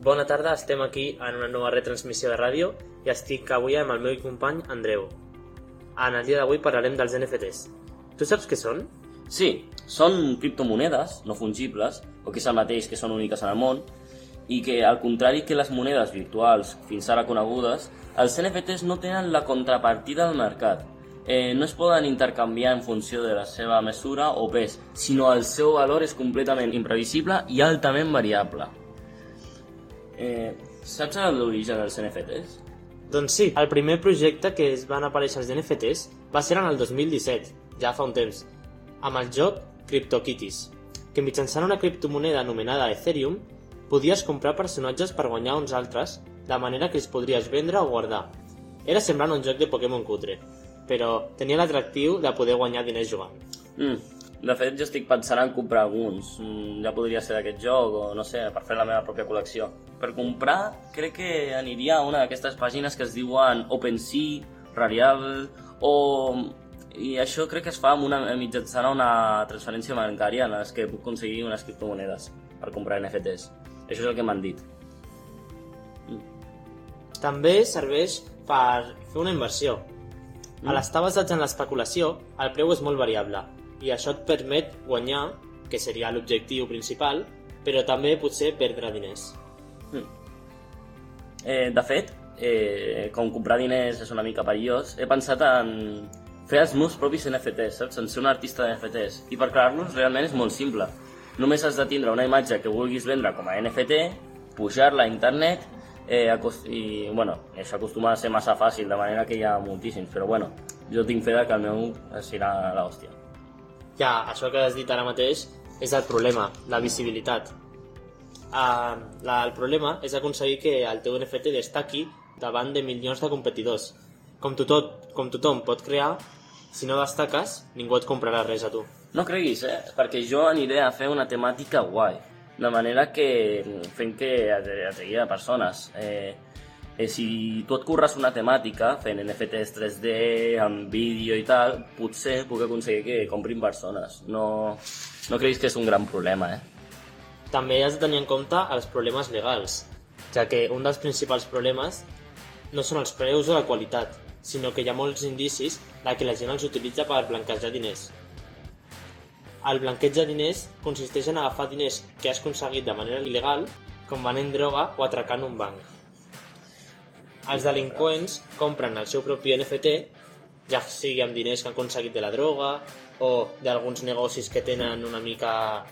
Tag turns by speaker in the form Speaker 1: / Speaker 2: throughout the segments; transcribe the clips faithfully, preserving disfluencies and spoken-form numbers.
Speaker 1: Bona tarda, estem aquí en una nova retransmissió de ràdio i estic avui amb el meu company Andreu. En el dia d'avui parlarem dels N F Ts. Tu saps què són?
Speaker 2: Sí, són criptomonedes no fungibles, o que és el mateix que són úniques en el món, i que, al contrari que les monedes virtuals fins ara conegudes, els N F Ts no tenen la contrapartida del mercat. Eh, no es poden intercanviar en funció de la seva mesura o pes, sinó el seu valor és completament imprevisible i altament variable. Eh, saps l'origen dels N F Ts?
Speaker 1: Doncs sí, el primer projecte que es van aparèixer els N F Ts va ser en el dos mil disset, ja fa un temps, amb el joc CryptoKitties, que mitjançant una criptomoneda anomenada Ethereum podies comprar personatges per guanyar uns altres, de manera que els podries vendre o guardar. Era semblant a un joc de Pokémon cutre, però tenia l'atractiu de poder guanyar diners jugant.
Speaker 2: Mm, de fet, jo estic pensant en comprar alguns. Mm, ja podria ser d'aquest joc o, no sé, per fer la meva pròpia col·lecció. Per comprar, crec que aniria a una d'aquestes pàgines que es diuen OpenSea, Rarible, o... I això crec que es fa amb una, mitjançant una transferència bancària en les que puc aconseguir unes criptomonedes per comprar N F Ts. Això és el que m'han dit.
Speaker 1: Mm. També serveix per fer una inversió. Mm. A l'estar basats en l'especulació, el preu és molt variable i això et permet guanyar, que seria l'objectiu principal, però també potser perdre diners.
Speaker 2: Mm. Eh, de fet, eh, com comprar diners és una mica perillós, he pensat en fer els meus propis N F Ts, saps? En ser un artista de N F Ts. I per crear-los realment és molt simple. Només has de tindre una imatge que vulguis vendre com a N F T, pujar-la a internet, eh, i bueno, això acostuma a ser massa fàcil, de manera que hi ha moltíssims, però bueno, jo tinc fe que el meu serà l'hòstia.
Speaker 1: Ja, això que has dit ara mateix és el problema, la visibilitat. Uh, la, el problema és aconseguir que el teu N F T destaqui davant de milions de competidors. Com, tot, com tothom pot crear, si no destaques, ningú et comprarà res a tu.
Speaker 2: No creguis, eh? Perquè jo aniré a fer una temàtica guai, de manera que fent que atraigui a persones. Eh, eh, si tu et curres una temàtica, fent N F Ts tres D, amb vídeo i tal, potser puc aconseguir que comprin persones. No, no creguis que és un gran problema, eh?
Speaker 1: També has de tenir en compte els problemes legals, ja que un dels principals problemes no són els preus o la qualitat, sinó que hi ha molts indicis de que la gent els utilitza per blanquejar diners. El blanqueig de diners consisteix en agafar diners que has aconseguit de manera il·legal, com venent droga o atracant un banc. Els delinqüents compren el seu propi N F T, ja sigui amb diners que han aconseguit de la droga o d'alguns negocis que tenen una mica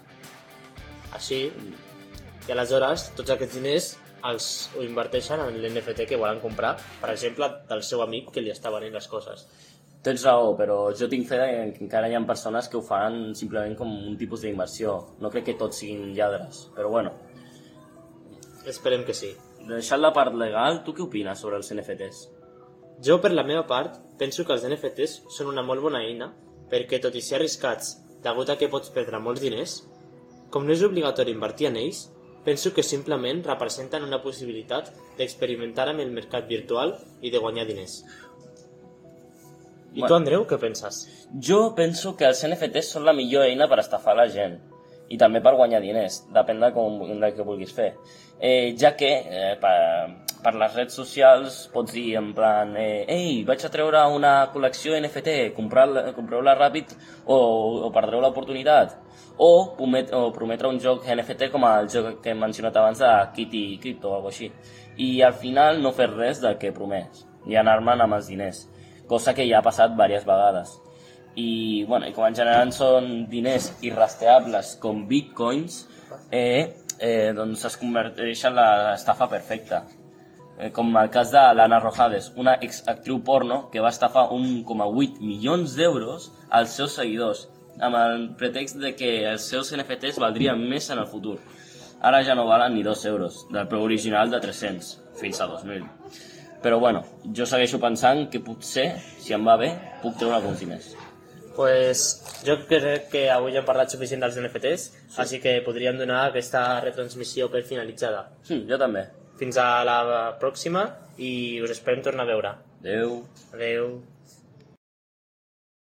Speaker 1: així, i aleshores tots aquests diners els ho inverteixen en l'N F T que volen comprar, per exemple, del seu amic que li està venent les coses.
Speaker 2: Tens raó, però jo tinc fe que encara hi ha persones que ho fan simplement com un tipus d'inversió. No crec que tots siguin lladres, però bueno.
Speaker 1: Esperem que sí.
Speaker 2: Deixant la part legal, tu què opines sobre els N F Ts?
Speaker 1: Jo, per la meva part, penso que els N F Ts són una molt bona eina perquè, tot i ser arriscats, degut a que pots perdre molts diners, com no és obligatori invertir en ells, penso que simplement representen una possibilitat d'experimentar amb el mercat virtual i de guanyar diners. I tu, Andreu, què penses?
Speaker 2: Jo penso que els N F Ts són la millor eina per estafar la gent i també per guanyar diners, depèn de, com, de què vulguis fer. Eh, ja que eh, per, per les redes socials pots dir en plan eh, ei, vaig a treure una col·lecció N F T, compreu-la ràpid o, o perdreu l'oportunitat. O, promet, o prometre un joc N F T com el joc que hem mencionat abans de Kitty Crypto o alguna cosa així. I al final no fer res del que promets i anar-me'n amb els diners, cosa que ja ha passat diverses vegades. I, bueno, i com en general són diners irrastreables com bitcoins, eh, eh, doncs es converteix en l'estafa perfecta. Eh, com el cas de l'Anna Rojades, una exactriu porno que va estafar un coma vuit milions d'euros als seus seguidors, amb el pretext de que els seus N F Ts valdrien més en el futur. Ara ja no valen ni dos euros, del preu original de tres-cents, fins a dos mil. Però bueno, jo segueixo pensant que potser, si em va bé, puc treure alguns diners.
Speaker 1: Pues jo crec que avui ja hem parlat suficient dels N F Ts, sí. Així que podríem donar aquesta retransmissió per finalitzada.
Speaker 2: Sí, jo també.
Speaker 1: Fins a la pròxima i us esperem tornar a veure.
Speaker 2: Adeu.
Speaker 1: Adeu.